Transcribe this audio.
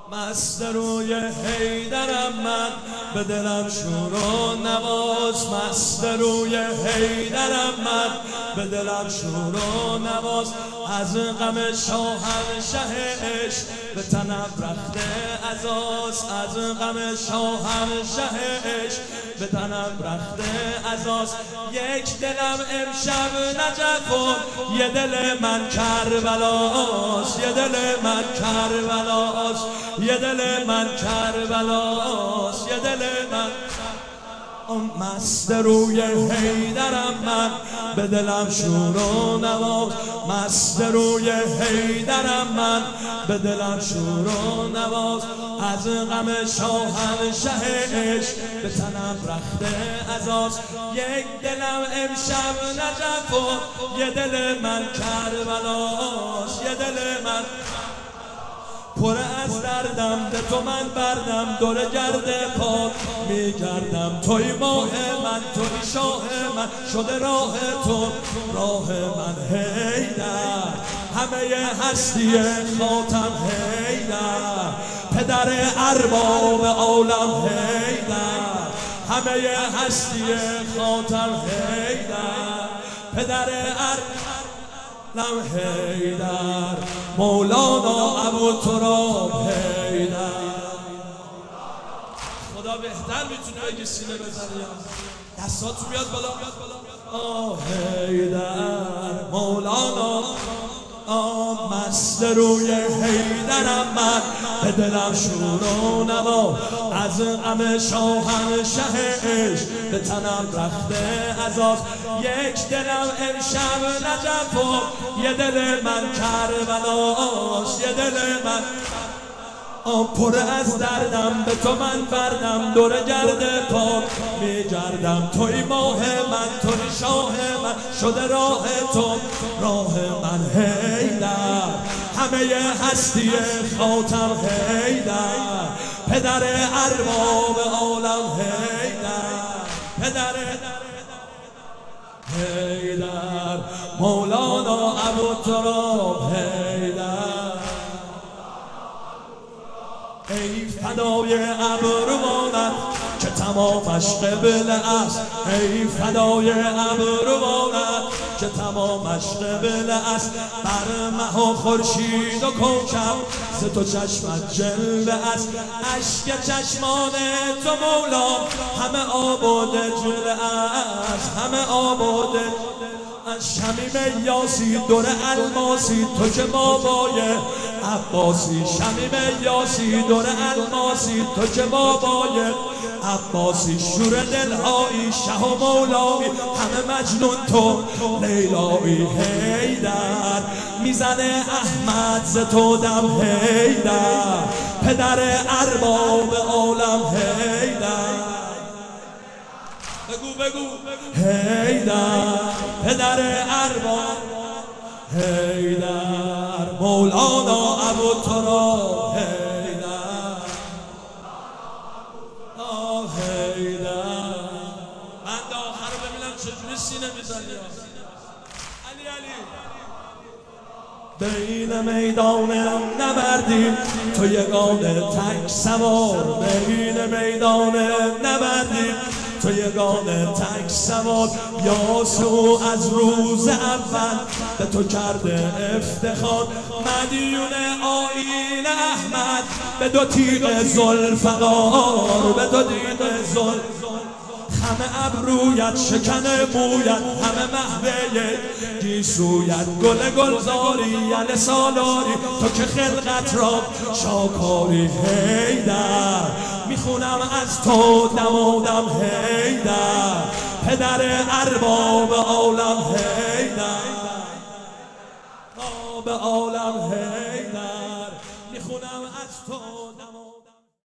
مست روی حیدرم من، به دلم شور و نواز. مست روی حیدرم من، به دلم شور و نواز. از غم شاهنشه عشق به تنم رخته عزاست. از غم شاهنشه عشق به تنم رخته عزاست. یک دلم امشب نجف و یه دل من کربلاست. یه دل من کربلاست. یه دل من کربلاست. یه دل من مست روی حیدرم من، به دلم شور و نواز. مست روی حیدرم من، به دلم شور و نواز. از غم شاهنشه عشق به تنم رخته عزاست. یک دلم امشب نجف و یه دل من کربلاست. یه دل من پر از دردم، به تو من بردم دور گرد پاک میگردم. توی ماه من، توی شاه من، شده راه تو راه من. حیدر همه هستی خاتم، حیدر پدر ارباب عالم، حیدر همه هستی خاتم، حیدر پدر ارباب، حیدر مولانا ابوتراب، حیدر. خدا بهتر میتونه بگی سینه بزنی، دستاتو بیاد بالا. حیدر مولانا مست روی حیدرم من، به دلم شور و نوا. از غم شاهنشه عشق به تنم رخته عزاست. یک دلم امشب نجف و یه دل من کربلاست. یه دل من پر از دردم، به تو من بردم دور گرد پاک میگردم. توی ماه من، توی شاه من، شده راه تو راه من. حیدر همه هستی خاتم، حیدر پدر ارباب عالم، حیدر پدر حیدر مولانا ابوتراب، حیدر. ای فدای ابروانت که تمامش قبله است. ای فدای ابروانت که تمامش قبله است. بر مه و خورشید و کوکب ز تو چشمت جلوه است. اشک چشمان تو مولا همه آب دجله است. همه آب شمیم یاسی دور الماسی، تو که بابای عباسی. شمیم یاسی دور الماسی، تو که بابای عباسی. شور دلهایی شه و مولایی، همه مجنون تو لیلایی. حیدر میزنه احمد ز تو دم، حیدر پدر ارباب عالم، حیدر بگو حیدر پدر ارباب، حیدر مولانا ابوتراب، حیدر حیدر. بند آخر رو ببینم چجوری سینه میزنی. علی بین میدان نبردی تو یگانه تک سوار. بین میدان نبردی تو یگانه تک سوار. یاسو از روز اول به تو کرده افتخار. مدیون آیین احمد به دو تیغ ذوالفقار. به دو تیغ ذوالفقار همه ابرویت شکن مویت، همه محوه گیسویت. گل گلزاری یل سالاری تو که خلقت را شاکاری. حیدر میخونم از تو دمادم، حیدر پدر ارباب عالم، حیدر به عالم،